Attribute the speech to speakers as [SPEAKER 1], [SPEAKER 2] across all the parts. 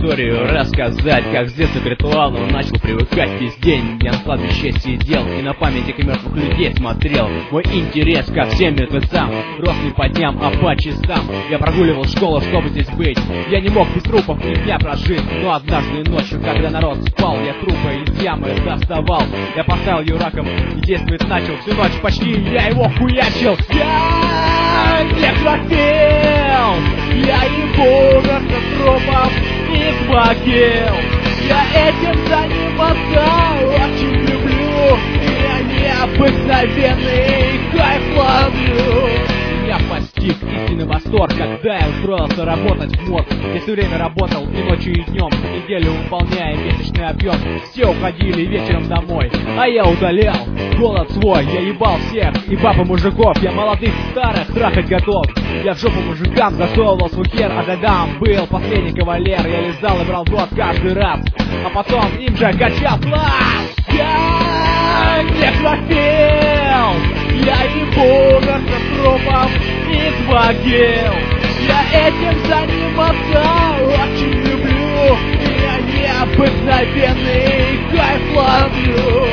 [SPEAKER 1] историю рассказать, как с детства к ритуалу начал привыкать весь день. Я на кладбище сидел и на памятник мертвых людей смотрел. Мой интерес ко всем мертвецам рос не по дням, а по часам. Я прогуливал школу, чтобы здесь быть. Я не мог без трупов ни дня прожить. Но однажды ночью, когда народ спал, я трупы из ямы доставал. Я поставил ее раком и действовать начал. Всю ночь почти я его хуячил. Я не хотел, я его вместо трупов из могил. Я этим заниматься очень люблю. Я необыкновенный кайф ловлю. Я постиг истинный восторг, когда я устроился работать в мозг. Я все время работал и ночью, и днем, неделю выполняя месячный объем. Все уходили вечером домой, а я удалял голод свой. Я ебал всех и баб и мужиков. Я молодых и старых трахать готов. Я в жопу мужикам засовывал свой хер, а дедам был последний кавалер. Я лизал и брал в рот каждый раз, а потом им же качал класс. Я не хотел, я ебу вместо трупов из могил. Я этим заниматься очень люблю. Я необыкновенный кайф ловлю.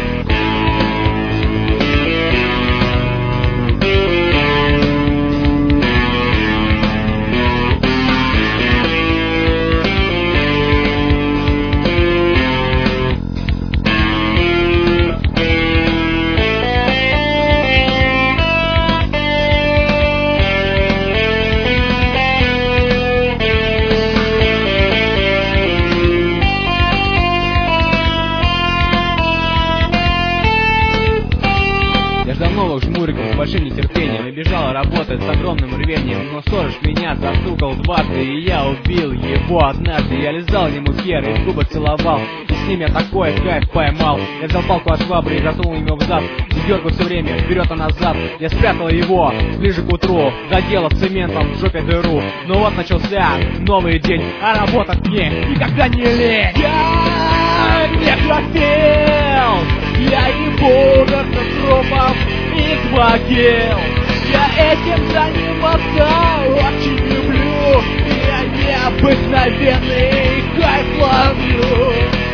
[SPEAKER 1] Новых жмуриков с большим нетерпением. Я бежал работать с огромным рвением, но сторож меня застукал дважды, и я убил его однажды. Я лизал ему хер и в губы целовал, и с ним я такой кайф поймал. Я взял палку от швабры и засунул ему в зад, и дергал все время вперед и назад. Я спрятал его ближе к утру, заделав цементом в жопе дыру. Но вот начался новый день, а работать мне никогда не лень. Я не хотел, я ебу вместо трупов из могил. Я этим заниматься очень люблю. Я необыкновенный кайф ловлю.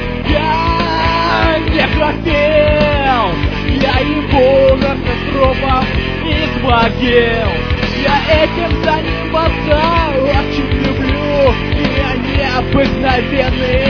[SPEAKER 1] Я не хотел, я ебу вместо трупов из могил. Я этим заниматься очень люблю. Я необыкновенный